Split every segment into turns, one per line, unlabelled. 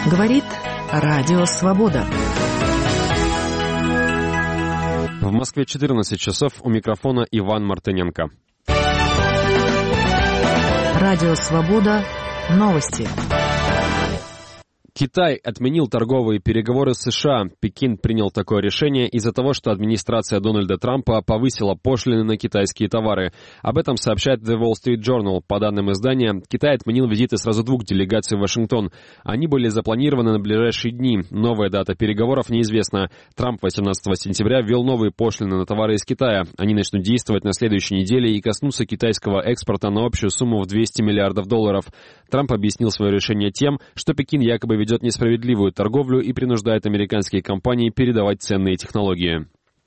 Говорит Радио Свобода.
В Москве 14 часов, у микрофона Иван Мартыненко.
Радио Свобода. Новости.
Китай отменил торговые переговоры с США. Пекин принял такое решение из-за того, что администрация Дональда Трампа повысила пошлины на китайские товары. Об этом сообщает The Wall Street Journal. По данным издания, Китай отменил визиты сразу двух делегаций в Вашингтон. Они были запланированы на ближайшие дни. Новая дата переговоров неизвестна. Трамп 18 сентября ввел новые пошлины на товары из Китая. Они начнут действовать на следующей неделе и коснутся китайского экспорта на общую сумму в $200 миллиардов. Трамп объяснил свое решение тем, что Пекин якобы ведет несправедливую торговлю и принуждает американские компании передавать ценные технологии.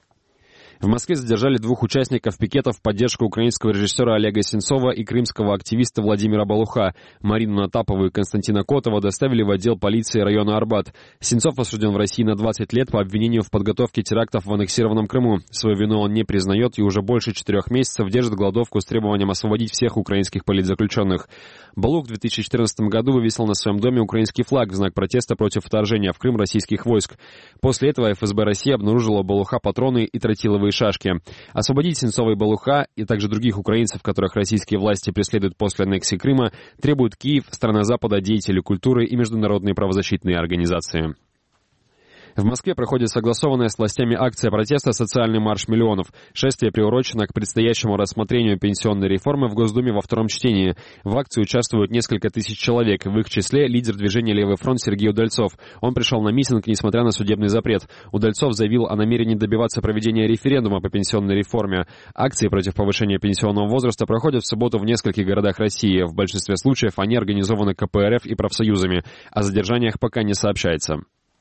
В Москве задержали двух участников пикетов в поддержку украинского режиссера Олега Сенцова и крымского активиста Владимира Балуха. Марину Натапову и Константина Котова доставили в отдел полиции района Арбат. Сенцов осужден в России на 20 лет по обвинению в подготовке терактов в аннексированном Крыму. Свою вину он не признает и уже больше 4 месяцев держит голодовку с требованием освободить всех украинских политзаключенных. Балух в 2014 году вывесил на своем доме украинский флаг в знак протеста против вторжения в Крым российских войск. После этого ФСБ России обнаружила у Балуха патроны и тротиловые шашки. Освободить Сенцова и Балуха и также других украинцев, которых российские власти преследуют после аннексии Крыма, требуют Киев, страна Запада, деятели культуры и международные правозащитные организации. В Москве проходит согласованная с властями акция протеста «Социальный марш миллионов». Шествие приурочено к предстоящему рассмотрению пенсионной реформы в Госдуме во втором чтении. В акции участвуют несколько тысяч человек, в их числе лидер движения «Левый фронт» Сергей Удальцов. Он пришел на митинг, несмотря на судебный запрет. Удальцов заявил о намерении добиваться проведения референдума по пенсионной реформе. Акции против повышения пенсионного возраста проходят в субботу в нескольких городах России. В большинстве случаев они организованы КПРФ и профсоюзами. О задержаниях пока не сообщается.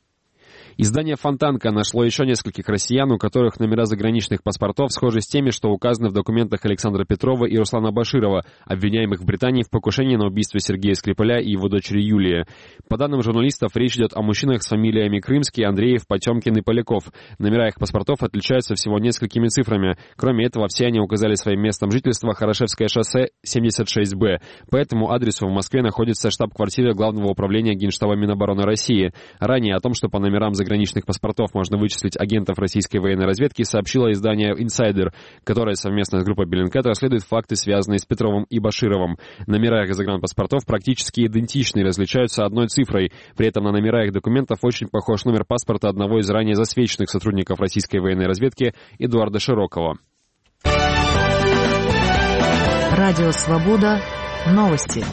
Издание «Фонтанка» нашло еще нескольких россиян, у которых номера заграничных паспортов схожи с теми, что указаны в документах Александра Петрова и Руслана Баширова, обвиняемых в Британии в покушении на убийство Сергея Скрипаля и его дочери Юлии. По данным журналистов, речь идет о мужчинах с фамилиями Крымский, Андреев, Потемкин и Поляков. Номера их паспортов отличаются всего несколькими цифрами. Кроме этого, все они указали своим местом жительства Хорошевское шоссе 76Б. По этому адресу в Москве находится штаб-квартира Главного управления Генштаба Минобороны России. Ранее о том, что по номерам заграничных паспортов можно вычислить агентов российской военной разведки, сообщило издание «Инсайдер», которое совместно с группой Bellingcat расследует факты, связанные с Петровым и Башировым. Номера их загранпаспортов практически идентичны и различаются одной цифрой. При этом на номера их документов очень похож номер паспорта одного из ранее засвеченных сотрудников российской военной разведки Эдуарда Широкова.
Радио Свобода. Новости.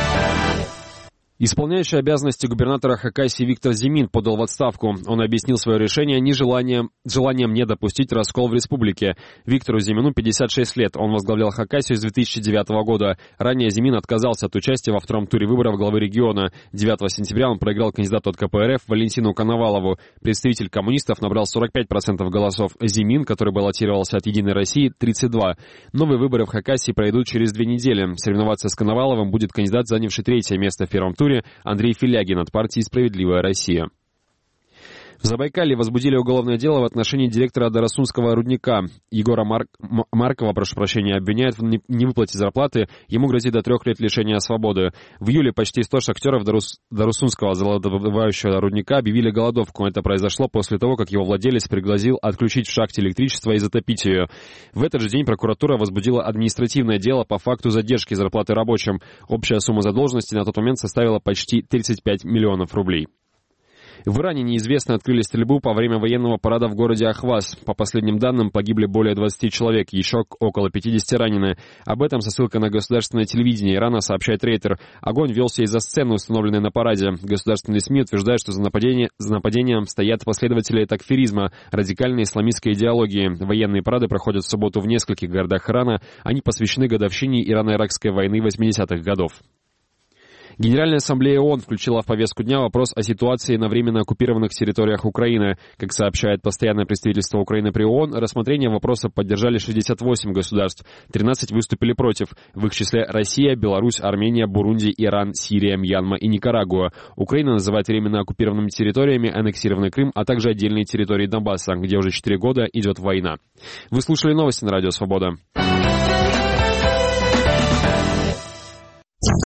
Исполняющий обязанности губернатора Хакасии Виктор Зимин подал в отставку. Он объяснил свое решение желанием не допустить раскол в республике. Виктору Зимину 56 лет. Он возглавлял Хакасию с 2009 года. Ранее Зимин отказался от участия во втором туре выборов главы региона. 9 сентября он проиграл кандидату от КПРФ Валентину Коновалову. Представитель коммунистов набрал 45% голосов. Зимин, который баллотировался от «Единой России», 32%. Новые выборы в Хакасии пройдут через 2 недели. Соревноваться с Коноваловым будет кандидат, занявший 3-е место в первом туре, Андрей Филягин от партии «Справедливая Россия». В Забайкалье возбудили уголовное дело в отношении директора Дарасунского рудника. Егора Маркова, обвиняют в невыплате зарплаты. Ему грозит до 3 лет лишения свободы. В июле почти 100 шахтеров Дарасунского золотодобывающего рудника объявили голодовку. Это произошло после того, как его владелец пригрозил отключить в шахте электричество и затопить ее. В этот же день прокуратура возбудила административное дело по факту задержки зарплаты рабочим. Общая сумма задолженности на тот момент составила почти 35 миллионов рублей. В Иране неизвестные открыли стрельбу по время военного парада в городе Ахваз. По последним данным, погибли более 20 человек, еще около 50 ранены. Об этом со ссылкой на государственное телевидение Ирана сообщает Рейтер. Огонь велся из-за сцены, установленной на параде. Государственные СМИ утверждают, что за нападением стоят последователи такфиризма, радикальной исламистской идеологии. Военные парады проходят в субботу в нескольких городах Ирана. Они посвящены годовщине Ирано-Иракской войны 80-х годов. Генеральная ассамблея ООН включила в повестку дня вопрос о ситуации на временно оккупированных территориях Украины. Как сообщает постоянное представительство Украины при ООН, рассмотрение вопроса поддержали 68 государств, 13 выступили против. В их числе Россия, Беларусь, Армения, Бурунди, Иран, Сирия, Мьянма и Никарагуа. Украина называет временно оккупированными территориями аннексированный Крым, а также отдельные территории Донбасса, где уже 4 года идет война. Вы слушали новости на Радио Свобода.